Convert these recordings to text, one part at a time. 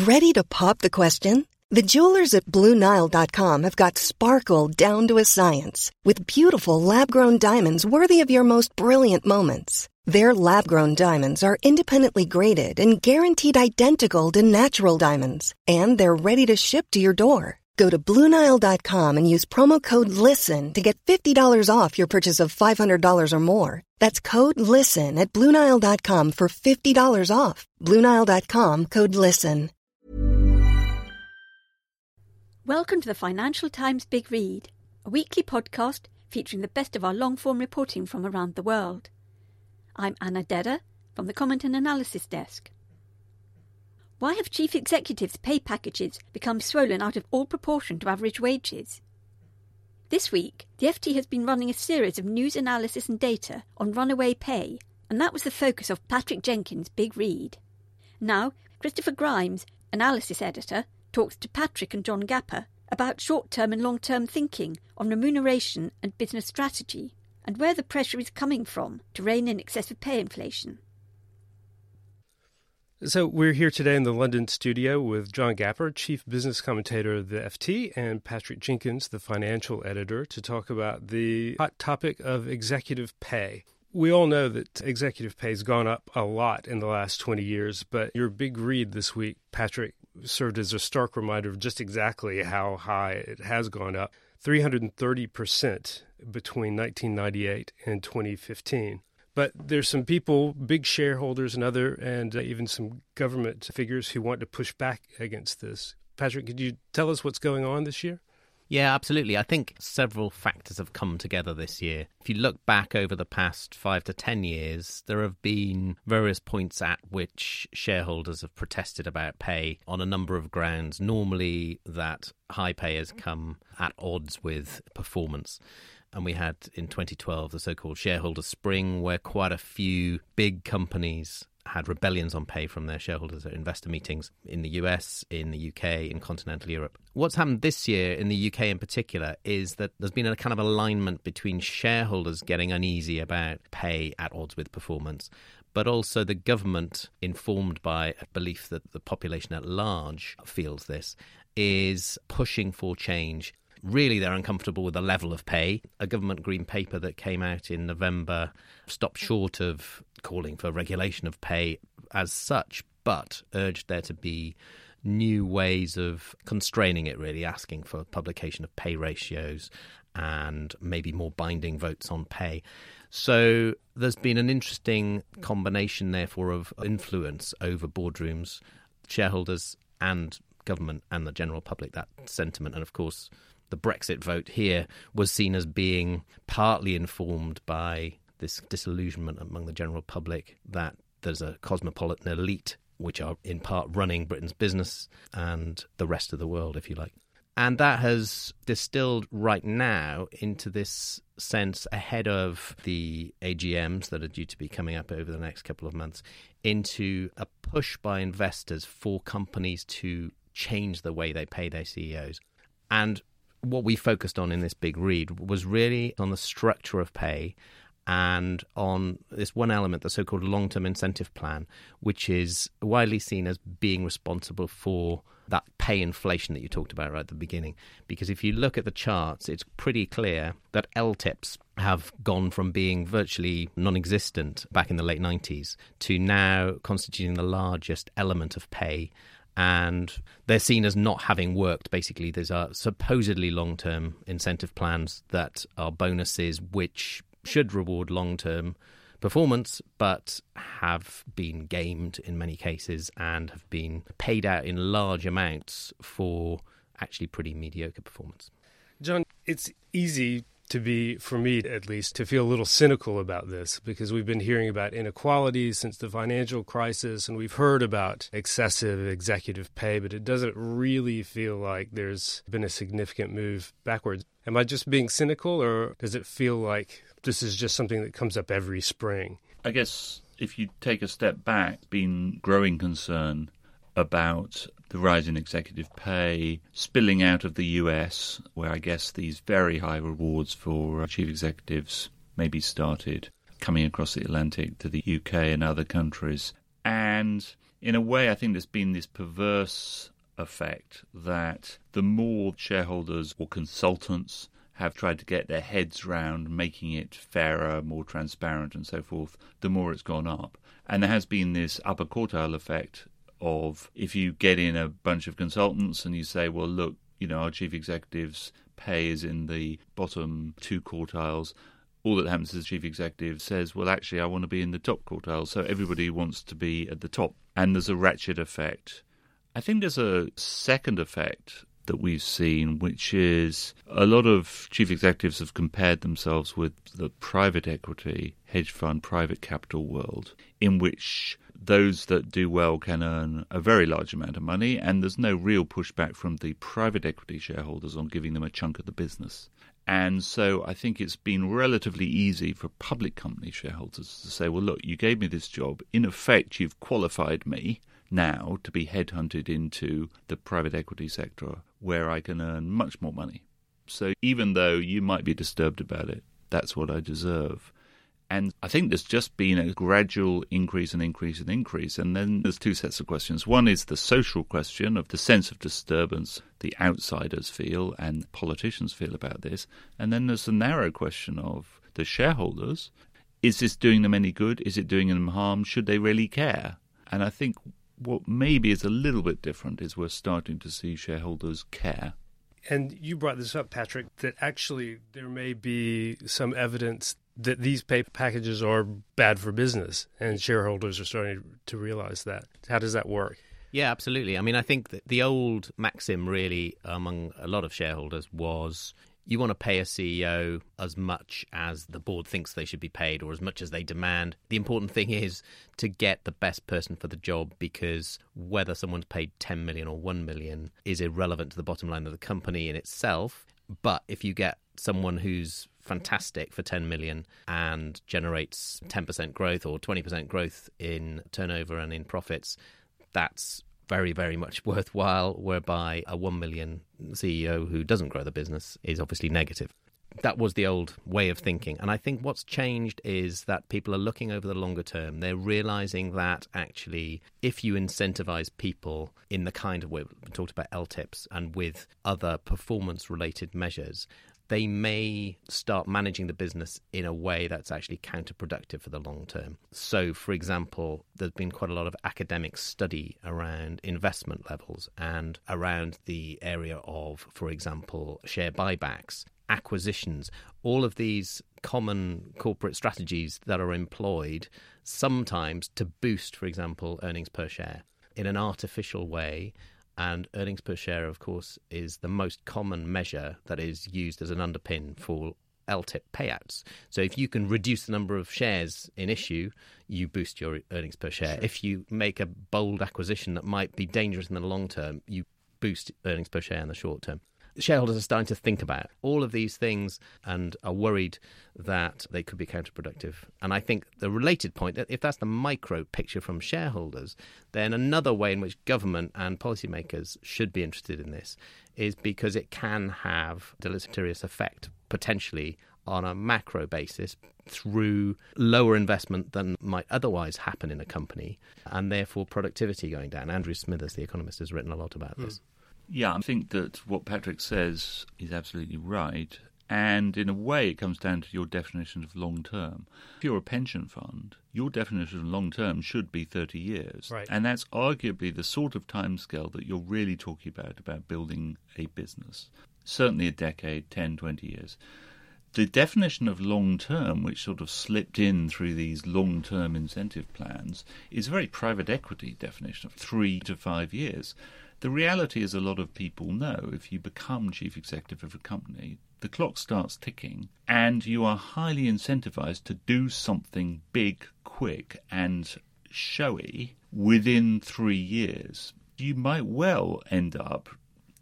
Ready to pop the question? The jewelers at BlueNile.com have got sparkle down to a science with beautiful lab-grown diamonds worthy of your most brilliant moments. Their lab-grown diamonds are independently graded and guaranteed identical to natural diamonds, and they're ready to ship to your door. Go to BlueNile.com and use promo code LISTEN to get $50 off your purchase of $500 or more. That's code LISTEN at BlueNile.com for $50 off. BlueNile.com, code LISTEN. Welcome to the Financial Times Big Read, a weekly podcast featuring the best of our long-form reporting from around the world. I'm Anna Dedder from the Comment and Analysis Desk. Why have chief executives' pay packages become swollen out of all proportion to average wages? This week, the FT has been running a series of news analysis and data on runaway pay, and that was the focus of Patrick Jenkins' Big Read. Now, Christopher Grimes, analysis editor, talks to Patrick and John Gapper about short-term and long-term thinking on remuneration and business strategy, and where the pressure is coming from to rein in excessive pay inflation. So we're here today in the London studio with John Gapper, Chief Business Commentator of the FT, and Patrick Jenkins, the Financial Editor, to talk about the hot topic of executive pay. We all know that executive pay has gone up a lot in the last 20 years, but your big read this week, Patrick, served as a stark reminder of just exactly how high it has gone up, 330% between 1998 and 2015. But there's some people, big shareholders and even some government figures who want to push back against this. Patrick, could you tell us what's going on this year? Yeah, absolutely. I think several factors have come together this year. If you look back over the past 5 to 10 years, there have been various points at which shareholders have protested about pay on a number of grounds. Normally, that high pay has come at odds with performance. And we had in 2012 the so-called shareholder spring, where quite a few big companies had rebellions on pay from their shareholders at investor meetings in the US, in the UK, in continental Europe. What's happened this year in the UK in particular is that there's been a kind of alignment between shareholders getting uneasy about pay at odds with performance, but also the government, informed by a belief that the population at large feels this, is pushing for change. Really, they're uncomfortable with the level of pay. A government green paper that came out in November stopped short of calling for regulation of pay as such, but urged there to be new ways of constraining it, really, asking for publication of pay ratios and maybe more binding votes on pay. So there's been an interesting combination, therefore, of influence over boardrooms, shareholders and government and the general public, that sentiment. And of course, the Brexit vote here was seen as being partly informed by this disillusionment among the general public that there's a cosmopolitan elite which are in part running Britain's business and the rest of the world, if you like. And that has distilled right now into this sense ahead of the AGMs that are due to be coming up over the next couple of months, into a push by investors for companies to change the way they pay their CEOs. And what we focused on in this big read was really on the structure of pay and on this one element, the so-called long-term incentive plan, which is widely seen as being responsible for that pay inflation that you talked about right at the beginning. Because if you look at the charts, it's pretty clear that LTIPs have gone from being virtually non-existent back in the late 90s to now constituting the largest element of pay. And they're seen as not having worked. Basically, these are supposedly long-term incentive plans that are bonuses which should reward long-term performance, but have been gamed in many cases and have been paid out in large amounts for actually pretty mediocre performance. John, it's easy to be, for me at least, to feel a little cynical about this because we've been hearing about inequalities since the financial crisis and we've heard about excessive executive pay, but it doesn't really feel like there's been a significant move backwards. Am I just being cynical, or does it feel like this is just something that comes up every spring? I guess if you take a step back, been growing concern about the rise in executive pay spilling out of the US, where I guess these very high rewards for chief executives maybe started coming across the Atlantic to the UK and other countries. And in a way, I think there's been this perverse effect that the more shareholders or consultants have tried to get their heads round making it fairer, more transparent and so forth, the more it's gone up. And there has been this upper quartile effect of if you get in a bunch of consultants and you say, well, look, our chief executive's pay is in the bottom 2 quartiles, all that happens is the chief executive says, well, actually, I want to be in the top quartile. So everybody wants to be at the top. And there's a ratchet effect. I think there's a second effect that we've seen, which is a lot of chief executives have compared themselves with the private equity, hedge fund, private capital world, in which those that do well can earn a very large amount of money, and there's no real pushback from the private equity shareholders on giving them a chunk of the business. And so I think it's been relatively easy for public company shareholders to say, well, look, you gave me this job. In effect, you've qualified me now to be headhunted into the private equity sector where I can earn much more money. So even though you might be disturbed about it, that's what I deserve. And I think there's just been a gradual increase. And then there's 2 sets of questions. One is the social question of the sense of disturbance the outsiders feel and politicians feel about this. And then there's the narrow question of the shareholders. Is this doing them any good? Is it doing them harm? Should they really care? And I think what maybe is a little bit different is we're starting to see shareholders care. And you brought this up, Patrick, that actually there may be some evidence that these pay packages are bad for business, and shareholders are starting to realize that. How does that work? Yeah, absolutely. I mean, I think that the old maxim really among a lot of shareholders was you want to pay a CEO as much as the board thinks they should be paid or as much as they demand. The important thing is to get the best person for the job, because whether someone's paid 10 million or 1 million is irrelevant to the bottom line of the company in itself. But if you get someone who's fantastic for 10 million and generates 10% growth or 20% growth in turnover and in profits, that's very, very much worthwhile, whereby a 1 million CEO who doesn't grow the business is obviously negative. That was the old way of thinking. And I think what's changed is that people are looking over the longer term. They're realizing that actually if you incentivize people in the kind of way we talked about LTIPs and with other performance-related measures, they may start managing the business in a way that's actually counterproductive for the long term. So, for example, there's been quite a lot of academic study around investment levels and around the area of, for example, share buybacks, acquisitions, all of these common corporate strategies that are employed sometimes to boost, for example, earnings per share in an artificial way. And earnings per share, of course, is the most common measure that is used as an underpin for LTIP payouts. So if you can reduce the number of shares in issue, you boost your earnings per share. Sure. If you make a bold acquisition that might be dangerous in the long term, you boost earnings per share in the short term. Shareholders are starting to think about all of these things and are worried that they could be counterproductive. And I think the related point, that if that's the micro picture from shareholders, then another way in which government and policymakers should be interested in this is because it can have deleterious effect potentially on a macro basis through lower investment than might otherwise happen in a company, and therefore productivity going down. Andrew Smithers, the economist, has written a lot about this. Yeah, I think that what Patrick says is absolutely right. And in a way, it comes down to your definition of long-term. If you're a pension fund, your definition of long-term should be 30 years. Right. And that's arguably the sort of timescale that you're really talking about building a business. Certainly a decade, 10, 20 years. The definition of long-term, which sort of slipped in through these long-term incentive plans, is a very private equity definition of 3 to 5 years. The reality is a lot of people know if you become chief executive of a company, the clock starts ticking and you are highly incentivized to do something big, quick and showy within 3 years. You might well end up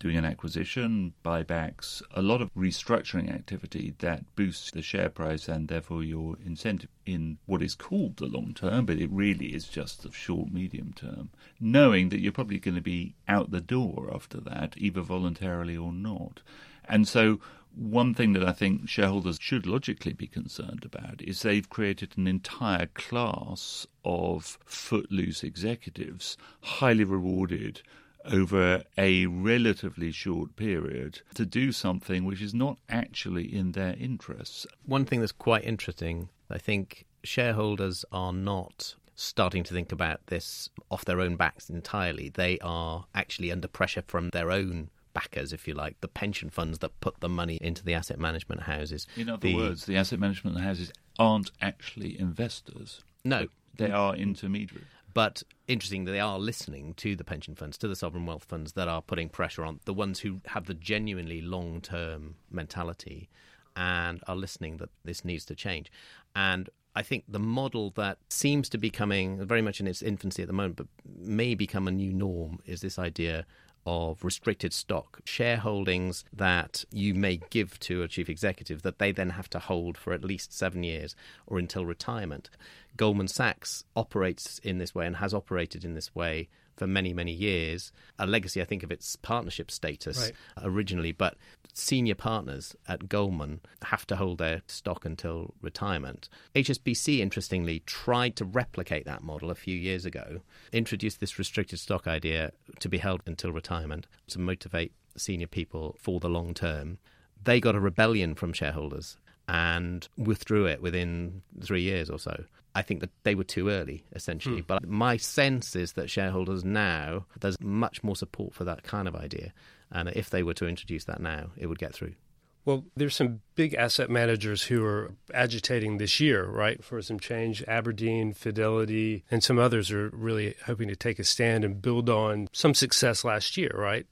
doing an acquisition, buybacks, a lot of restructuring activity that boosts the share price and therefore your incentive in what is called the long term, but it really is just the short, medium term, knowing that you're probably going to be out the door after that, either voluntarily or not. And so one thing that I think shareholders should logically be concerned about is they've created an entire class of footloose executives, highly rewarded over a relatively short period, to do something which is not actually in their interests. One thing that's quite interesting, I think shareholders are not starting to think about this off their own backs entirely. They are actually under pressure from their own backers, if you like, the pension funds that put the money into the asset management houses. In other words, the asset management houses aren't actually investors. No. They are intermediaries. But interesting, they are listening to the pension funds, to the sovereign wealth funds that are putting pressure on the ones who have the genuinely long-term mentality and are listening that this needs to change. And I think the model that seems to be coming very much in its infancy at the moment, but may become a new norm, is this idea of restricted stock shareholdings that you may give to a chief executive that they then have to hold for at least 7 years or until retirement. Goldman Sachs operates in this way and has operated in this way for many, many years. A legacy, I think, of its partnership status originally, but senior partners at Goldman have to hold their stock until retirement. HSBC, interestingly, tried to replicate that model a few years ago, introduced this restricted stock idea to be held until retirement to motivate senior people for the long term. They got a rebellion from shareholders and withdrew it within 3 years or so. I think that they were too early, essentially. But my sense is that shareholders now, there's much more support for that kind of idea. And if they were to introduce that now, it would get through. Well, there's some big asset managers who are agitating this year, right, for some change. Aberdeen, Fidelity, and some others are really hoping to take a stand and build on some success last year, right?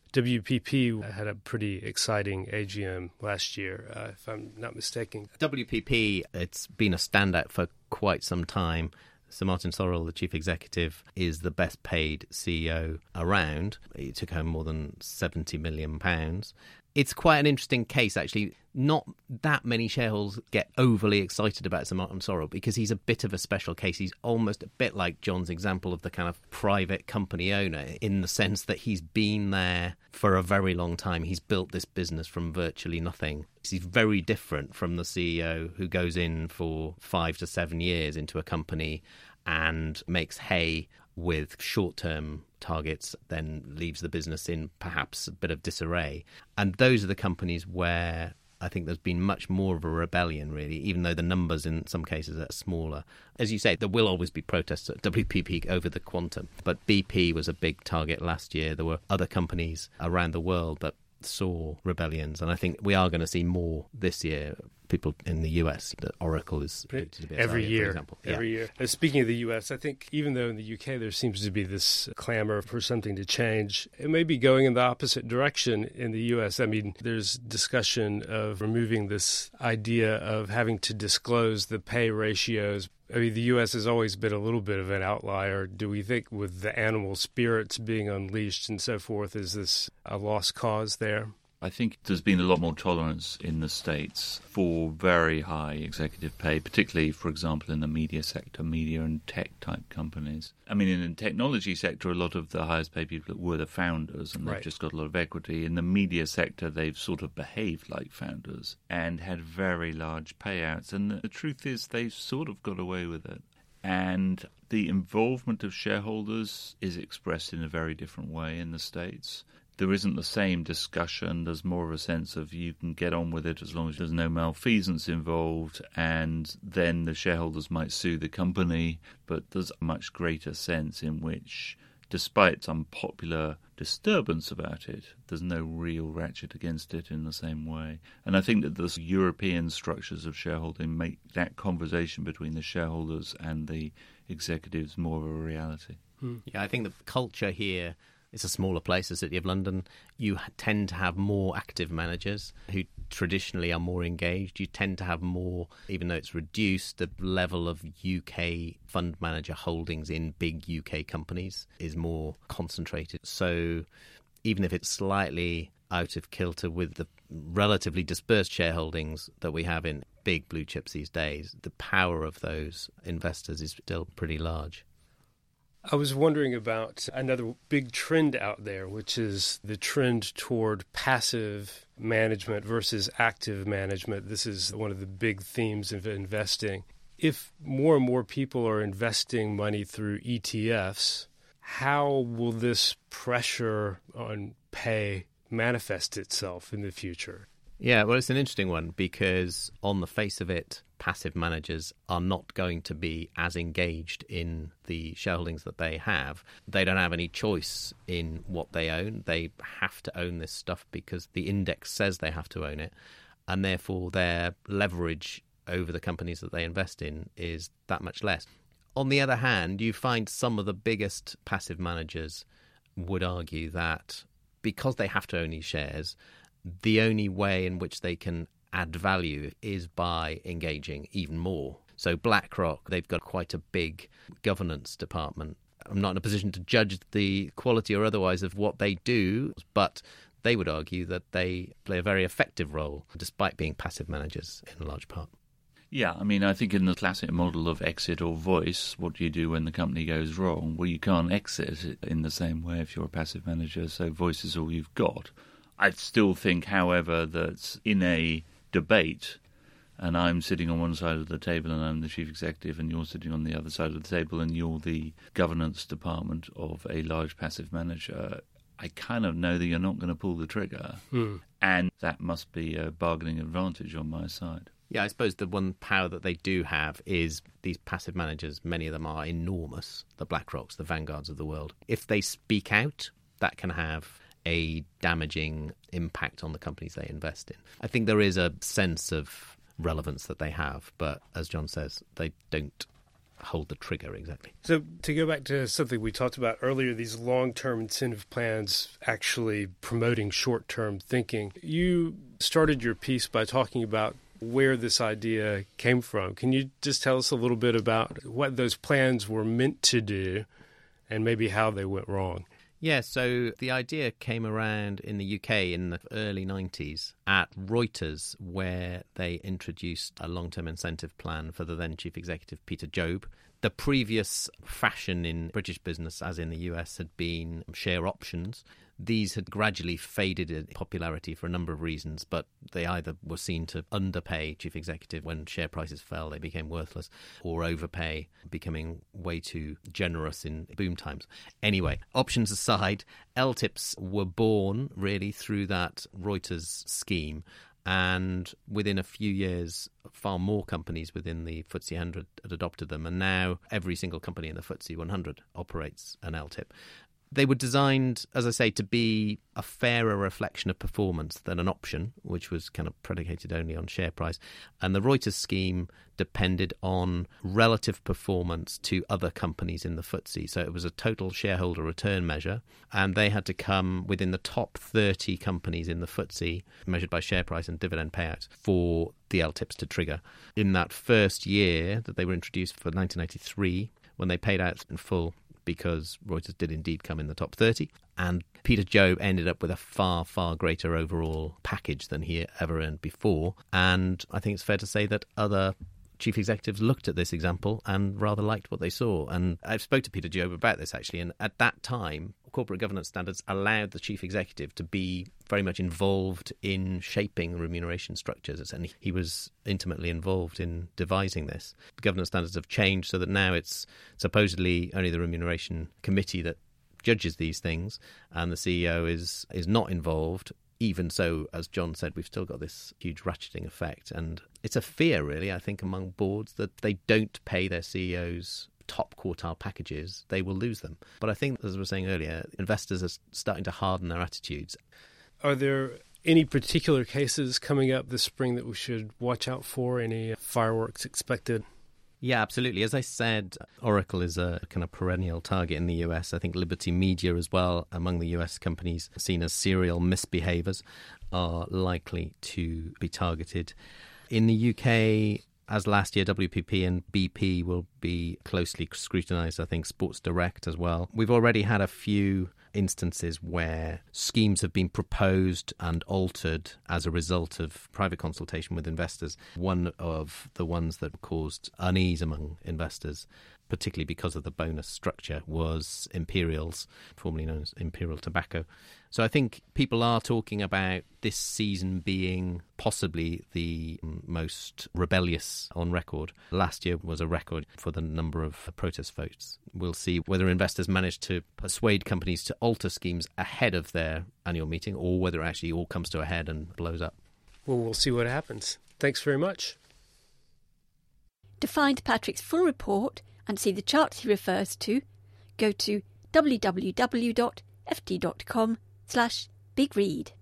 WPP had a pretty exciting AGM last year, if I'm not mistaken. WPP, it's been a standout for quite some time. Sir Martin Sorrell, the chief executive, is the best paid CEO around. He took home more than £70 million. It's quite an interesting case, actually. Not that many shareholders get overly excited about Sir Martin Sorrell because he's a bit of a special case. He's almost a bit like John's example of the kind of private company owner, in the sense that he's been there for a very long time. He's built this business from virtually nothing. He's very different from the CEO who goes in for 5 to 7 years into a company and makes hay with short-term targets, then leaves the business in perhaps a bit of disarray. And those are the companies where I think there's been much more of a rebellion, really, even though the numbers in some cases are smaller. As you say, there will always be protests at WPP over the quantum, but BP was a big target last year. There were other companies around the world that saw rebellions, and I think we are going to see more this year. People in the US, the Oracle is predicted to be every target, year. For example. Every year. Speaking of the US, I think even though in the UK there seems to be this clamor for something to change, it may be going in the opposite direction in the US. I mean, there's discussion of removing this idea of having to disclose the pay ratios. I mean, the U.S. has always been a little bit of an outlier. Do we think with the animal spirits being unleashed and so forth, is this a lost cause there? I think there's been a lot more tolerance in the States for very high executive pay, particularly, for example, in the media sector, media and tech type companies. I mean, in the technology sector, a lot of the highest paid people were the founders, and they've just got a lot of equity. In the media sector, they've sort of behaved like founders and had very large payouts. And the truth is, they've sort of got away with it. And the involvement of shareholders is expressed in a very different way in the States. There isn't the same discussion. There's more of a sense of you can get on with it as long as there's no malfeasance involved, and then the shareholders might sue the company. But there's a much greater sense in which, despite some popular disturbance about it, there's no real ratchet against it in the same way. And I think that the European structures of shareholding make that conversation between the shareholders and the executives more of a reality. Yeah, I think the culture here, it's a smaller place, the City of London. You tend to have more active managers who traditionally are more engaged. You tend to have more, even though it's reduced, the level of UK fund manager holdings in big UK companies is more concentrated. So even if it's slightly out of kilter with the relatively dispersed shareholdings that we have in big blue chips these days. The power of those investors is still pretty large. I was wondering about another big trend out there, which is the trend toward passive management versus active management. This is one of the big themes of investing. If more and more people are investing money through ETFs, how will this pressure on pay manifest itself in the future? Yeah, well, it's an interesting one because on the face of it, passive managers are not going to be as engaged in the shareholdings that they have. They don't have any choice in what they own. They have to own this stuff because the index says they have to own it, and therefore their leverage over the companies that they invest in is that much less. On the other hand, you find some of the biggest passive managers would argue that because they have to own these shares, the only way in which they can add value is by engaging even more. So BlackRock, they've got quite a big governance department. I'm not in a position to judge the quality or otherwise of what they do, but they would argue that they play a very effective role despite being passive managers in a large part. Yeah, I mean, I think in the classic model of exit or voice, what do you do when the company goes wrong? Well, you can't exit in the same way if you're a passive manager, so voice is all you've got. I still think, however, that in a debate, and I'm sitting on one side of the table and I'm the chief executive and you're sitting on the other side of the table and you're the governance department of a large passive manager, I kind of know that you're not going to pull the trigger. And that must be a bargaining advantage on my side. Yeah, I suppose the one power that they do have is these passive managers, many of them are enormous, the BlackRocks, the Vanguards of the world. If they speak out, that can have a damaging impact on the companies they invest in. I think there is a sense of relevance that they have, but as John says, they don't hold the trigger exactly. So to go back to something we talked about earlier, these long-term incentive plans actually promoting short-term thinking. You started your piece by talking about where this idea came from. Can you just tell us a little bit about what those plans were meant to do and maybe how they went wrong? Yeah, so the idea came around in the UK in the early 90s at Reuters, where they introduced a long-term incentive plan for the then chief executive, Peter Jobe. The previous fashion in British business, as in the US, had been share options. These had gradually faded in popularity for a number of reasons, but they either were seen to underpay chief executive when share prices fell, they became worthless, or overpay, becoming way too generous in boom times. Anyway, options aside, LTIPs were born really through that Reuters scheme. And within a few years, far more companies within the FTSE 100 had adopted them. And now every single company in the FTSE 100 operates an LTIP. They were designed, as I say, to be a fairer reflection of performance than an option, which was kind of predicated only on share price. And the Reuters scheme depended on relative performance to other companies in the FTSE. So it was a total shareholder return measure, and they had to come within the top 30 companies in the FTSE, measured by share price and dividend payouts, for the LTIPs to trigger. In that first year that they were introduced for 1993, when they paid out in full, because Reuters did indeed come in the top 30. And Peter Jobe ended up with a far, far greater overall package than he ever earned before. And I think it's fair to say that other chief executives looked at this example and rather liked what they saw. And I spoke to Peter Jobe about this, actually. And at that time, corporate governance standards allowed the chief executive to be very much involved in shaping remuneration structures, and he was intimately involved in devising this. The governance standards have changed so that now it's supposedly only the remuneration committee that judges these things, and the CEO is not involved. Even so, as John said, we've still got this huge ratcheting effect, and it's a fear, really, I think, among boards that they don't pay their CEOs top quartile packages, they will lose them. But I think, as I was saying earlier, investors are starting to harden their attitudes. Are there any particular cases coming up this spring that we should watch out for? Any fireworks expected? Yeah, absolutely. As I said, Oracle is a kind of perennial target in the US. I think Liberty Media as well, among the US companies seen as serial misbehavers, are likely to be targeted. In the UK, as last year, WPP and BP will be closely scrutinised. I think Sports Direct as well. We've already had a few instances where schemes have been proposed and altered as a result of private consultation with investors. One of the ones that caused unease among investors, particularly because of the bonus structure, was Imperials, formerly known as Imperial Tobacco. So I think people are talking about this season being possibly the most rebellious on record. Last year was a record for the number of protest votes. We'll see whether investors manage to persuade companies to alter schemes ahead of their annual meeting, or whether it actually all comes to a head and blows up. Well, we'll see what happens. Thanks very much. To find Patrick's full report and see the charts he refers to, go to www.ft.com/bigread.